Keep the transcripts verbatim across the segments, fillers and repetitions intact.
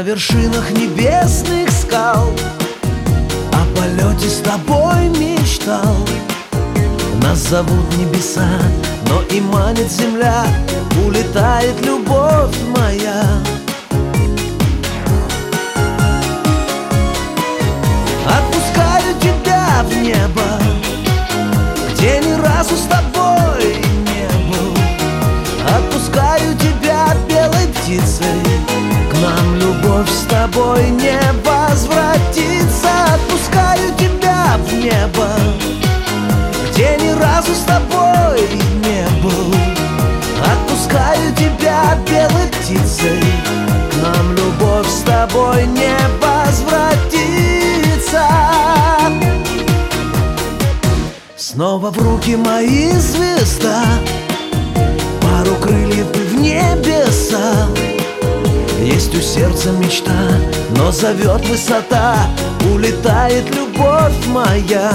вершинах небесных скал о полете с тобой мечтал. Нас зовут небеса, но и манит земля, улетает любовь моя. Отпускаю тебя в небо, где ни разу с тобой не был. Отпускаю тебя белой птицей, к нам любовь с тобой не возвратится. Отпускаю тебя в небо, где ни разу с тобой не был. Отпускаю тебя белой птицей, к нам любовь с тобой не возвратится. Снова в руки мои звезда, пару крыльев в небеса. Есть у сердца мечта, но зовет высота, улетает любовь моя.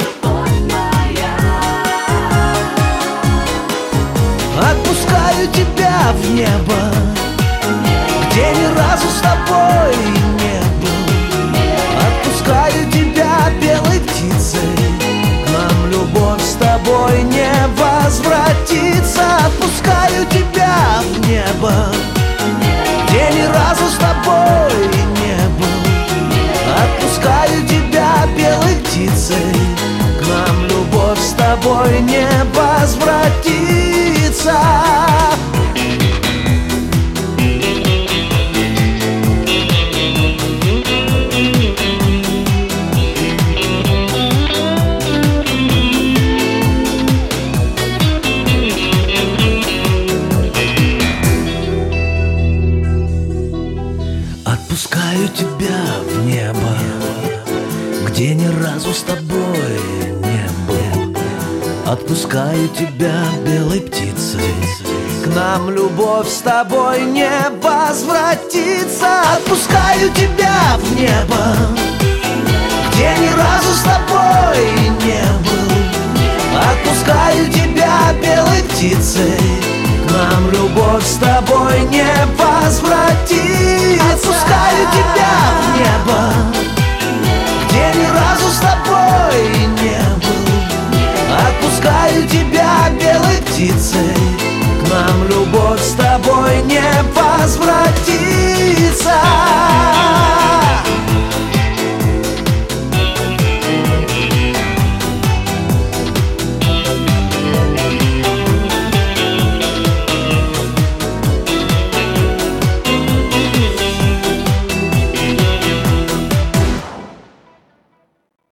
Отпускаю тебя в небо, где ни разу с тобой не был. Отпускаю тебя белой птицей, к нам любовь с тобой не возвратится. Отпускаю тебя в небо, где ни разу с тобой не был. Отпускаю тебя белой птицей, к нам любовь с тобой не возвратится. Отпускаю тебя в небо, где ни разу с тобой не был. Отпускаю тебя белой птицей, к нам любовь с тобой не возвратится. Отпускаю тебя в небо, где ни разу с тобой не был. Отпускаю тебя белой птицей, к нам любовь с тобой не возвратится. Отпускаю тебя в небо, где ни разу с тобой не был. Отпускаю тебя белой птицей, к нам любовь с тобой не возвратится.